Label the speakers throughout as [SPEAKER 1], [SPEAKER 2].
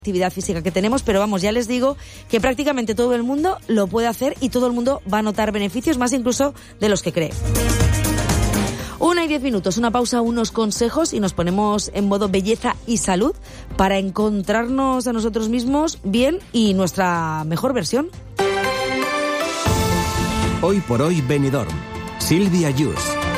[SPEAKER 1] actividad física que tenemos, pero vamos, ya les digo que prácticamente todo el mundo lo puede hacer y todo el mundo va a notar beneficios, más incluso de los que cree. 1:10, una pausa, unos consejos y nos ponemos en modo belleza y salud para encontrarnos a nosotros mismos bien y nuestra mejor versión.
[SPEAKER 2] Hoy por hoy Benidorm. Silvia Yus.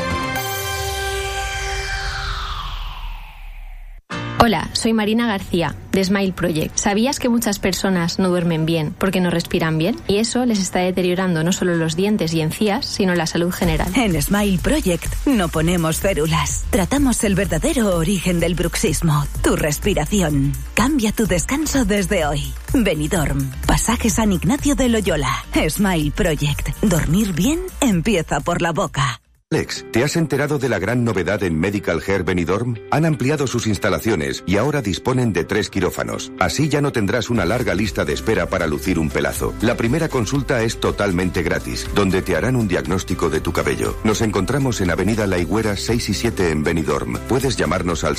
[SPEAKER 3] Hola, soy Marina García, de Smile Project. ¿Sabías que muchas personas no duermen bien porque no respiran bien? Y eso les está deteriorando no solo los dientes y encías, sino la salud general.
[SPEAKER 4] En Smile Project no ponemos férulas. Tratamos el verdadero origen del bruxismo, tu respiración. Cambia tu descanso desde hoy. Benidorm, Pasaje San Ignacio de Loyola. Smile Project. Dormir bien empieza por la boca.
[SPEAKER 5] Alex, ¿te has enterado de la gran novedad en Medical Hair Benidorm? Han ampliado sus instalaciones y ahora disponen de 3 quirófanos. Así ya no tendrás una larga lista de espera para lucir un pelazo. La primera consulta es totalmente gratis, donde te harán un diagnóstico de tu cabello. Nos encontramos en Avenida La Higuera 6 y 7 en Benidorm. Puedes llamarnos al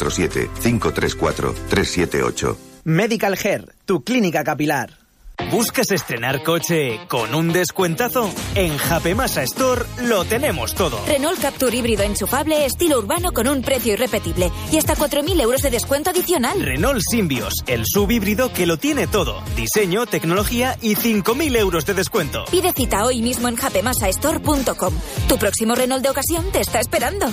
[SPEAKER 5] 647-534-378.
[SPEAKER 6] Medical Hair, tu clínica capilar. ¿Buscas estrenar coche con un descuentazo? En Japemasa Store lo tenemos todo.
[SPEAKER 7] Renault Captur híbrido enchufable estilo urbano con un precio irrepetible y hasta 4.000 euros de descuento adicional.
[SPEAKER 6] Renault Symbioz, el SUV híbrido que lo tiene todo. Diseño, tecnología y 5.000 euros de descuento.
[SPEAKER 7] Pide cita hoy mismo en japemasastore.com. Tu próximo Renault de ocasión te está esperando.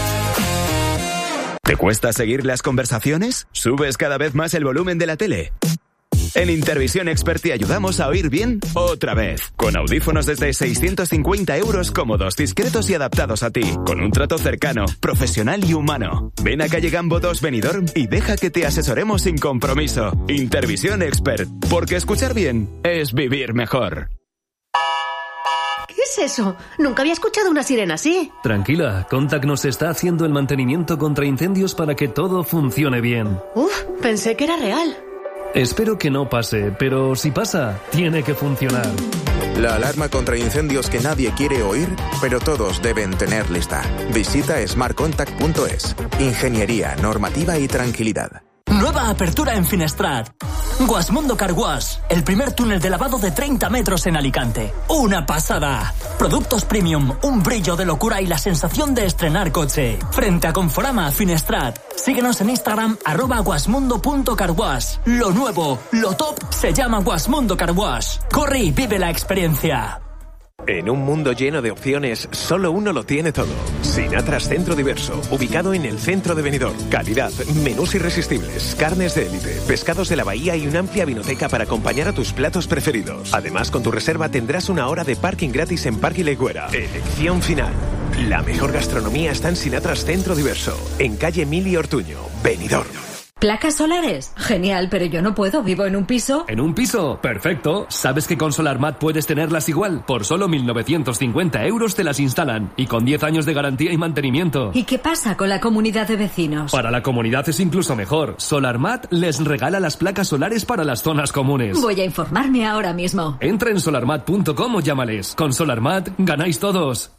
[SPEAKER 8] ¿Te cuesta seguir las conversaciones? ¿Subes cada vez más el volumen de la tele? En Intervisión Expert te ayudamos a oír bien otra vez. Con audífonos desde 650 euros cómodos, discretos y adaptados a ti. Con un trato cercano, profesional y humano. Ven a calle Gambo 2 Benidorm y deja que te asesoremos sin compromiso. Intervisión Expert. Porque escuchar bien es vivir mejor.
[SPEAKER 9] ¿Qué es eso? Nunca había escuchado una sirena así.
[SPEAKER 10] Tranquila, Contact nos está haciendo el mantenimiento contra incendios para que todo funcione bien.
[SPEAKER 9] Pensé que era real.
[SPEAKER 10] Espero que no pase, pero si pasa, tiene que funcionar.
[SPEAKER 11] La alarma contra incendios que nadie quiere oír, pero todos deben tener lista. Visita smartcontact.es. Ingeniería, normativa y tranquilidad.
[SPEAKER 12] Nueva apertura en Finestrat. Guasmundo Car Wash, el primer túnel de lavado de 30 metros en Alicante. ¡Una pasada! Productos premium, un brillo de locura y la sensación de estrenar coche. Frente a Conforama, Finestrat. Síguenos en Instagram, @guasmundo.carwash. Lo nuevo, lo top, se llama Guasmundo Car Wash. Corre y vive la experiencia.
[SPEAKER 13] En un mundo lleno de opciones, solo uno lo tiene todo. Sinatras Centro Diverso, ubicado en el centro de Benidorm. Calidad, menús irresistibles, carnes de élite, pescados de la bahía y una amplia vinoteca para acompañar a tus platos preferidos. Además, con tu reserva tendrás una hora de parking gratis en Parque La Higuera. Elección final. La mejor gastronomía está en Sinatras Centro Diverso, en calle Mili Ortuño, Benidorm.
[SPEAKER 14] ¿Placas solares? Genial, pero yo no puedo, vivo en un piso.
[SPEAKER 10] ¿En un piso? Perfecto. ¿Sabes que con SolarMat puedes tenerlas igual? Por solo 1.950 euros te las instalan y con 10 años de garantía y mantenimiento.
[SPEAKER 14] ¿Y qué pasa con la comunidad de vecinos?
[SPEAKER 10] Para la comunidad es incluso mejor. SolarMat les regala las placas solares para las zonas comunes.
[SPEAKER 14] Voy a informarme ahora mismo.
[SPEAKER 10] Entra en solarmat.com o llámales. Con SolarMat ganáis todos.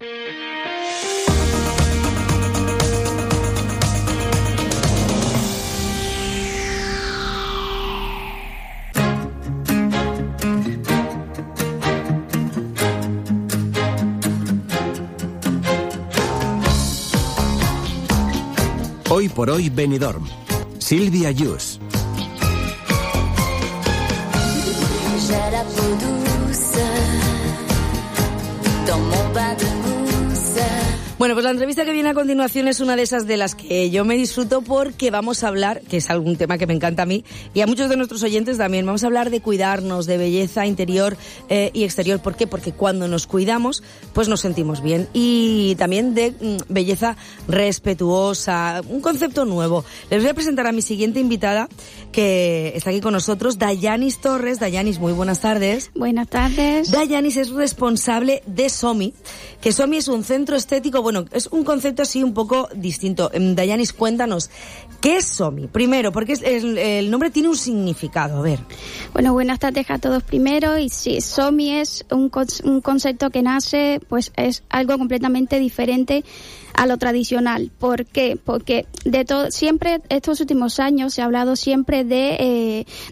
[SPEAKER 2] Hoy por hoy Benidorm. Silvia Yus.
[SPEAKER 1] Bueno, pues la entrevista que viene a continuación es una de esas de las que yo me disfruto porque vamos a hablar, que es algún tema que me encanta a mí y a muchos de nuestros oyentes también, vamos a hablar de cuidarnos, de belleza interior y exterior. ¿Por qué? Porque cuando nos cuidamos, pues nos sentimos bien. Y también de belleza respetuosa, un concepto nuevo. Les voy a presentar a mi siguiente invitada, que está aquí con nosotros, Dayanis Torres. Dayanis, muy buenas tardes.
[SPEAKER 15] Buenas tardes.
[SPEAKER 1] Dayanis es responsable de SOMI, que SOMI es un centro estético, bueno, es un concepto así un poco distinto. Dayanis, cuéntanos, ¿qué es SOMI? Primero, porque el nombre tiene un significado, a ver.
[SPEAKER 15] Bueno, buenas tardes a todos primero, y sí, SOMI es un concepto que nace, pues es algo completamente diferente a lo tradicional. ¿Por qué? Porque siempre estos últimos años se ha hablado siempre de